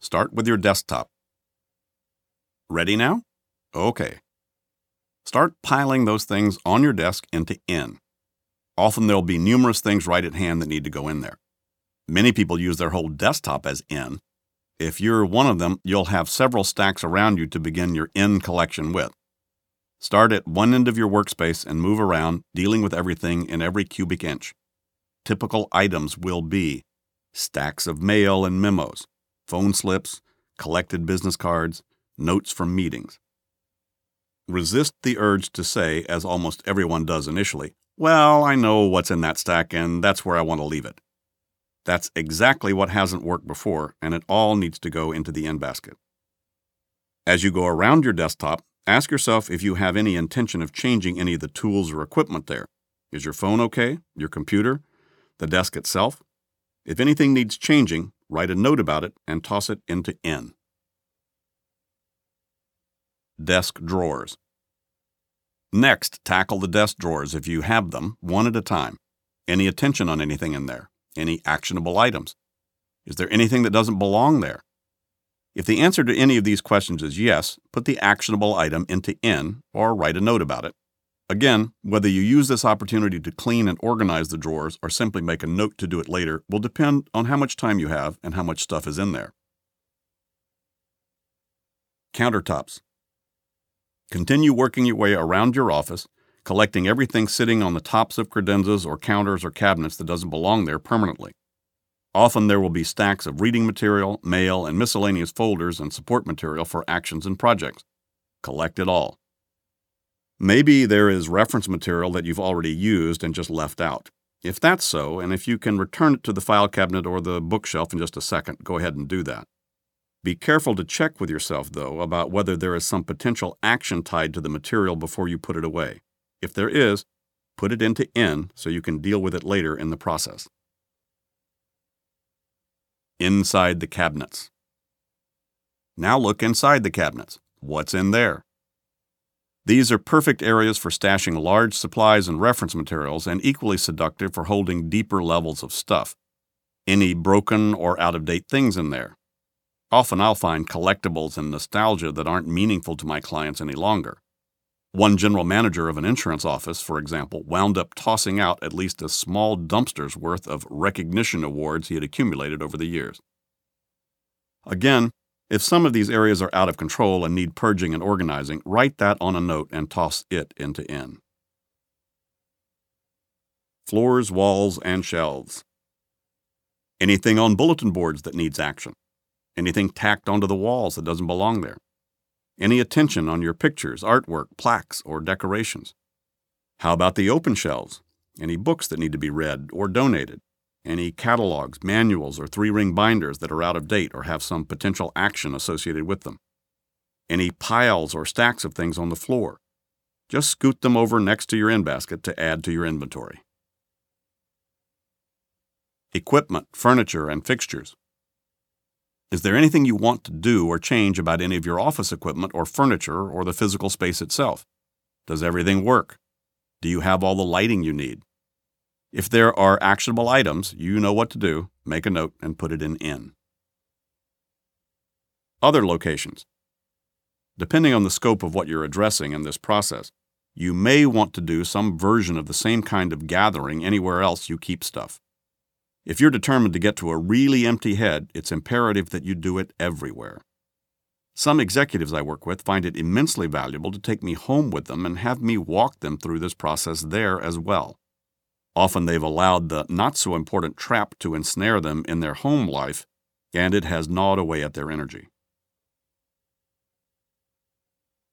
Start with your desktop. Ready now? Okay. Start piling those things on your desk into N. Often there'll be numerous things right at hand that need to go in there. Many people use their whole desktop as N. If you're one of them, you'll have several stacks around you to begin your N collection with. Start at one end of your workspace and move around, dealing with everything in every cubic inch. Typical items will be stacks of mail and memos, phone slips, collected business cards, notes from meetings. Resist the urge to say, as almost everyone does initially, "Well, I know what's in that stack and that's where I want to leave it." That's exactly what hasn't worked before, and it all needs to go into the N basket. As you go around your desktop, ask yourself if you have any intention of changing any of the tools or equipment there. Is your phone okay? Your computer? The desk itself? If anything needs changing, write a note about it and toss it into N. Desk drawers. Next, tackle the desk drawers if you have them, one at a time. Any attention on anything in there? Any actionable items? Is there anything that doesn't belong there? If the answer to any of these questions is yes, put the actionable item into N or write a note about it. Again, whether you use this opportunity to clean and organize the drawers or simply make a note to do it later will depend on how much time you have and how much stuff is in there. Countertops. Continue working your way around your office, collecting everything sitting on the tops of credenzas or counters or cabinets that doesn't belong there permanently. Often there will be stacks of reading material, mail, and miscellaneous folders and support material for actions and projects. Collect it all. Maybe there is reference material that you've already used and just left out. If that's so, and if you can return it to the file cabinet or the bookshelf in just a second, go ahead and do that. Be careful to check with yourself, though, about whether there is some potential action tied to the material before you put it away. If there is, put it into N so you can deal with it later in the process. Inside the cabinets. Now look inside the cabinets. What's in there? These are perfect areas for stashing large supplies and reference materials, and equally seductive for holding deeper levels of stuff. Any broken or out-of-date things in there. Often I'll find collectibles and nostalgia that aren't meaningful to my clients any longer. One general manager of an insurance office, for example, wound up tossing out at least a small dumpster's worth of recognition awards he had accumulated over the years. Again, if some of these areas are out of control and need purging and organizing, write that on a note and toss it into N. Floors, walls, and shelves. Anything on bulletin boards that needs action. Anything tacked onto the walls that doesn't belong there. Any attention on your pictures, artwork, plaques, or decorations. How about the open shelves? Any books that need to be read or donated? Any catalogs, manuals, or 3-ring binders that are out of date or have some potential action associated with them? Any piles or stacks of things on the floor? Just scoot them over next to your N basket to add to your inventory. Equipment, furniture, and fixtures. Is there anything you want to do or change about any of your office equipment or furniture or the physical space itself? Does everything work? Do you have all the lighting you need? If there are actionable items, you know what to do. Make a note and put it in N. Other locations. Depending on the scope of what you're addressing in this process, you may want to do some version of the same kind of gathering anywhere else you keep stuff. If you're determined to get to a really empty head, it's imperative that you do it everywhere. Some executives I work with find it immensely valuable to take me home with them and have me walk them through this process there as well. Often they've allowed the not-so-important trap to ensnare them in their home life, and it has gnawed away at their energy.